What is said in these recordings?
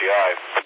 KD4FDI.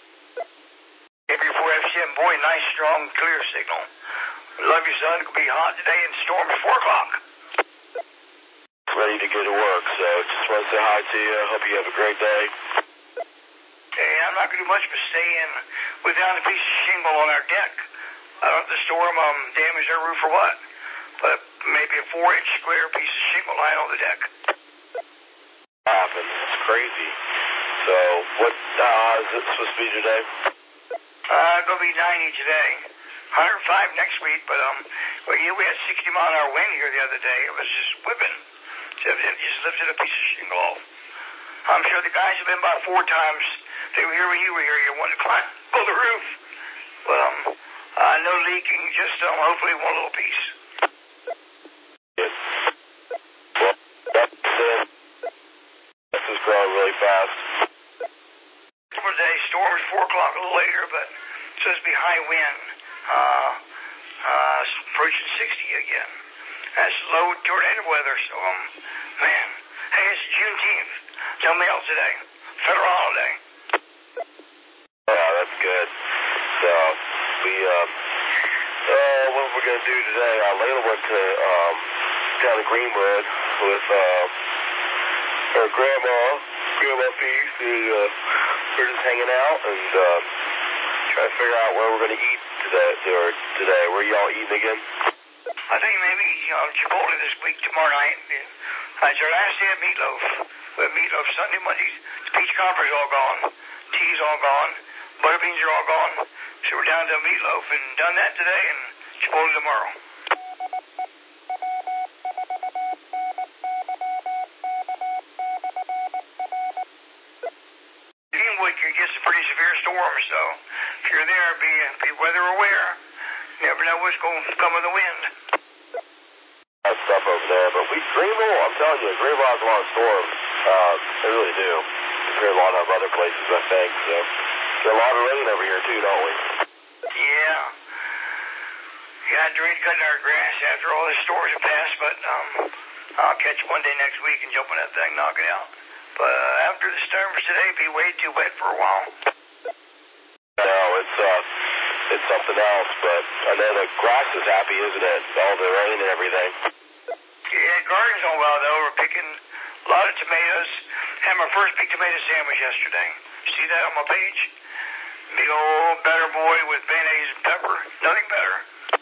KD4FCM, boy, nice, strong, clear signal. Love you, son. It'll be hot today and storm at 4 o'clock. Ready to go to work, so just want to say hi to you. Hope you have a great day. Hey, I'm not going to do much but stay in. We found a piece of shingle on our deck. I don't know if the storm damaged our roof or what, but maybe a 4-inch square piece of shingle lying on the deck. Happens. It's crazy. So, what is it supposed to be today? Going to be 90 today. 105 next week, but yeah, we had 60-mile-an-hour wind here the other day. It was just whipping. So it just lifted a piece of shingle off. I'm sure the guys have been by 4 times. They were here when you were here. You wanted to climb on the roof. But no leaking, just hopefully one little piece. Yes. Well, this is growing really fast. Today, storm is 4 o'clock a little later, but it's supposed to be high wind. Approaching 60 again. That's low tornado weather, so man. Hey, it's Juneteenth. No mail today. Federal holiday. Yeah, that's good. So, what we're going to do today, Layla went to, down to Greenwood with, her Grandma Peace, and, we're just hanging out and, trying to figure out where we're going to eat today. Where y'all eating again? I think maybe, Chipotle this week, tomorrow night. It's our last day of meatloaf. We have meatloaf Sunday, Monday. The peach cobbler's all gone. Tea's all gone. Butterbeans are all gone. So we're down to meatloaf and done that today and Chipotle tomorrow. Greenwood can get some pretty severe storms, so if you're there, be weather aware. You never know what's going to come with the wind. That stuff over there, but Greenville, I'm telling you, Greenville has a lot of storms. They really do. Compared to a lot of other places, I think. So, get a lot of rain over here too, don't we? Yeah. Yeah, I dreamed cutting our grass after all the storms have passed, but I'll catch one day next week and jump on that thing, knock it out. But after the storms today, be way too wet for a while. No, it's something else, but I know the grass is happy, isn't it? All the rain and everything. Yeah, garden's going well, though. We're picking a lot of tomatoes. Had my first big tomato sandwich yesterday. See that on my page? Big old better boy with mayonnaise and pepper. Nothing better.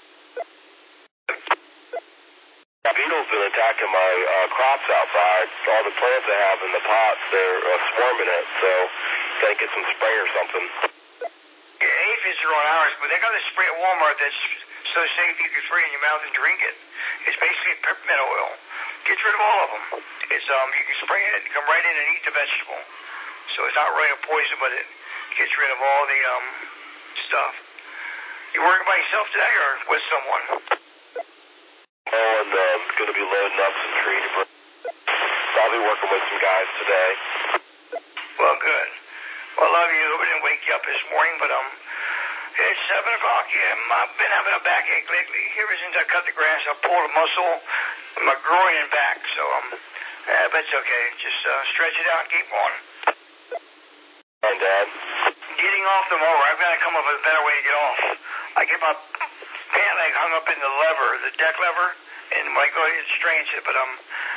Beetles been attacking my crops outside. All the plants I have in the pots, they're swarming it, so gotta get some spray or something. Yeah, aphids are on ours, but they got this spray at Walmart that's so safe you can spray it in your mouth and drink it. It's basically peppermint oil. Gets rid of all of them. It's you can spray it and come right in and eat the vegetable. So it's not really a poison, but it gets rid of all the stuff. You working by yourself today or with someone? Oh, and going to be loading up some trees. So I'll be working with some guys today. Well, good. Well, I love you. I didn't wake you up this morning, but it's 7 o'clock. Yeah, I've been having a backache lately. Ever since I cut the grass, I pulled a muscle in my groin and back. So but it's okay. Just stretch it out and keep going. And Dad? Getting off the mower. I've got to come up with a better way to get off. I get my pant leg hung up in the lever, the deck lever, and when I go ahead, it strains it. But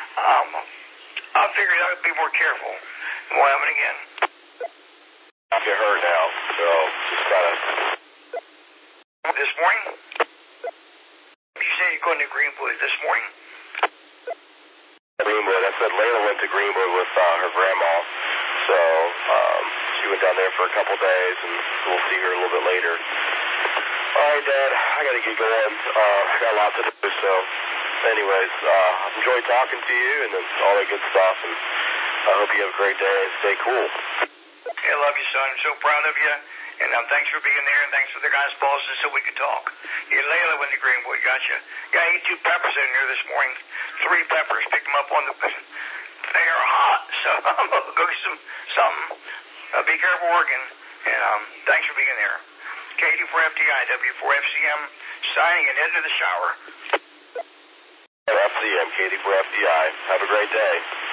I figured I'd be more careful. It won't happen again. I get hurt now, so just gotta. This morning? You said you're going to Greenwood this morning? Greenwood. I said Layla went to Greenwood with her grandma, so she went down there for a couple days, and we'll see her a little bit later. All right, Dad, I gotta get going. I got a lot to do, so anyways, enjoy talking to you and all that good stuff, and I hope you have a great day and stay cool. I love you, son. I'm so proud of you. And thanks for being there, and thanks for the guys' bosses so we could talk. Yeah, Layla went to Greenwood, gotcha. Yeah, I ate 2 peppers in here this morning. 3 peppers. Picked them up on the... They are hot, so I'm going to go get something. Be careful working. And thanks for being there. KD4FDI, W4FCM, signing and heading to the shower. FCM, KD4FDI. Have a great day.